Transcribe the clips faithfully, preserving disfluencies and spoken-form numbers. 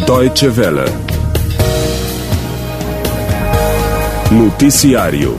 Deutsche Welle. Noticiário.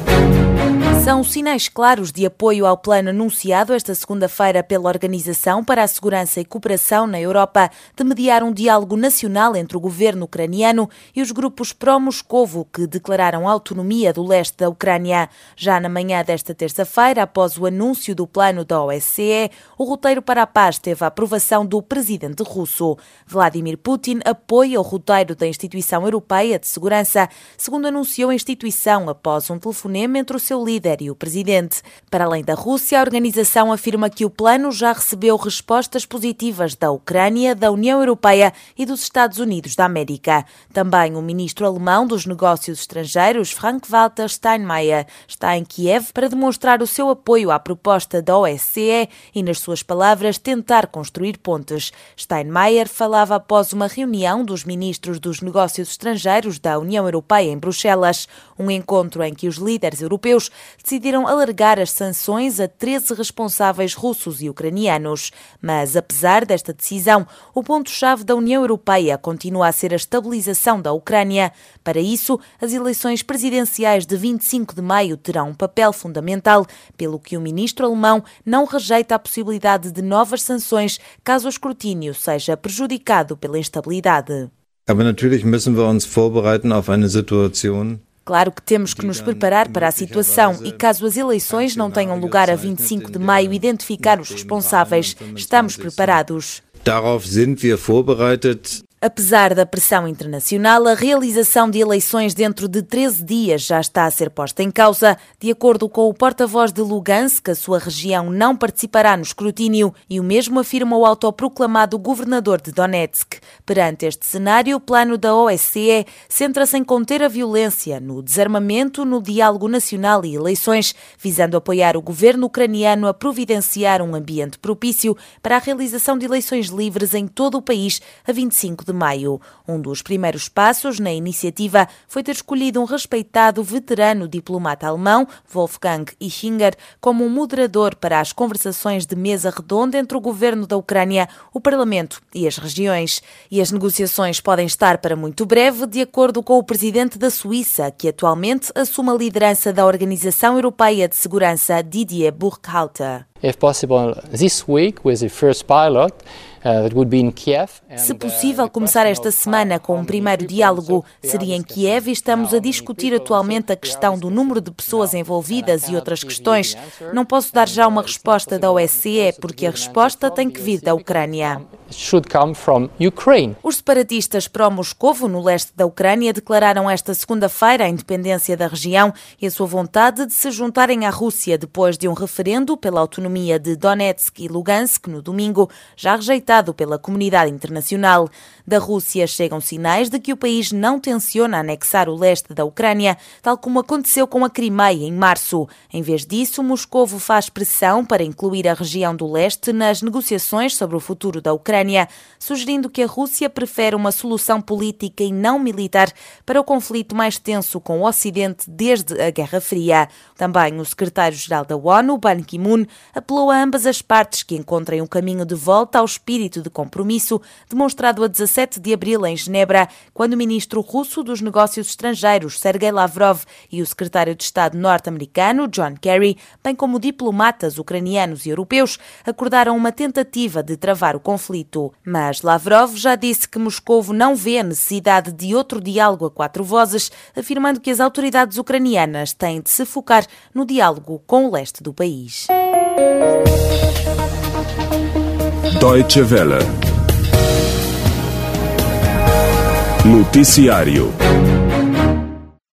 São sinais claros de apoio ao plano anunciado esta segunda-feira pela Organização para a Segurança e Cooperação na Europa de mediar um diálogo nacional entre o governo ucraniano e os grupos pró-Moscovo que declararam autonomia do leste da Ucrânia. Já na manhã desta terça-feira, após o anúncio do plano da O S C E, o roteiro para a paz teve a aprovação do presidente russo. Vladimir Putin apoia o roteiro da Instituição Europeia de Segurança, segundo anunciou a instituição após um telefonema entre o seu líder e o presidente. Para além da Rússia, a organização afirma que o plano já recebeu respostas positivas da Ucrânia, da União Europeia e dos Estados Unidos da América. Também o ministro alemão dos Negócios Estrangeiros, Frank-Walter Steinmeier, está em Kiev para demonstrar o seu apoio à proposta da O S C E e, nas suas palavras, tentar construir pontes. Steinmeier falava após uma reunião dos ministros dos Negócios Estrangeiros da União Europeia em Bruxelas, um encontro em que os líderes europeus decidiram alargar as sanções a treze responsáveis russos e ucranianos. Mas, apesar desta decisão, o ponto-chave da União Europeia continua a ser a estabilização da Ucrânia. Para isso, as eleições presidenciais de vinte e cinco de maio terão um papel fundamental, pelo que o ministro alemão não rejeita a possibilidade de novas sanções caso o escrutínio seja prejudicado pela instabilidade. Aber natürlich müssen wir uns vorbereiten auf eine Situation. Claro que temos que nos preparar para a situação e, caso as eleições não tenham lugar a vinte e cinco de maio, identificar os responsáveis. Estamos preparados. Darauf sind wir vorbereitet. Apesar da pressão internacional, a realização de eleições dentro de treze dias já está a ser posta em causa. De acordo com o porta-voz de Lugansk, a sua região não participará no escrutínio e o mesmo afirma o autoproclamado governador de Donetsk. Perante este cenário, o plano da O S C E centra-se em conter a violência, no desarmamento, no diálogo nacional e eleições, visando apoiar o governo ucraniano a providenciar um ambiente propício para a realização de eleições livres em todo o país a vinte e cinco de maio. Um dos primeiros passos na iniciativa foi ter escolhido um respeitado veterano diplomata alemão, Wolfgang Ischinger, como um moderador para as conversações de mesa redonda entre o governo da Ucrânia, o Parlamento e as regiões. E as negociações podem estar para muito breve, de acordo com o presidente da Suíça, que atualmente assume a liderança da Organização Europeia de Segurança, Didier Burkhalter. If possible, this week with the first pilot. Uh, that would be in Kiev. Se possível, começar esta semana com um primeiro diálogo seria em Kiev e estamos a discutir atualmente a questão do número de pessoas envolvidas e outras questões. Não posso dar já uma resposta da O S C E porque a resposta tem que vir da Ucrânia. Should come from Ukraine. Os separatistas pró-Moscovo, no leste da Ucrânia, declararam esta segunda-feira a independência da região e a sua vontade de se juntarem à Rússia depois de um referendo pela autonomia de Donetsk e Lugansk no domingo, já rejeitado pela comunidade internacional. Da Rússia chegam sinais de que o país não tenciona anexar o leste da Ucrânia, tal como aconteceu com a Crimeia em março. Em vez disso, Moscovo faz pressão para incluir a região do leste nas negociações sobre o futuro da Ucrânia, sugerindo que a Rússia prefere uma solução política e não militar para o conflito mais tenso com o Ocidente desde a Guerra Fria. Também o secretário-geral da ONU, Ban Ki-moon, apelou a ambas as partes que encontrem um caminho de volta ao espírito de compromisso demonstrado a dezassete de abril em Genebra, quando o ministro russo dos Negócios Estrangeiros, Sergei Lavrov, e o secretário de Estado norte-americano, John Kerry, bem como diplomatas ucranianos e europeus, acordaram uma tentativa de travar o conflito. Mas Lavrov já disse que Moscovo não vê a necessidade de outro diálogo a quatro vozes, afirmando que as autoridades ucranianas têm de se focar no diálogo com o leste do país. Deutsche Welle. Noticiário.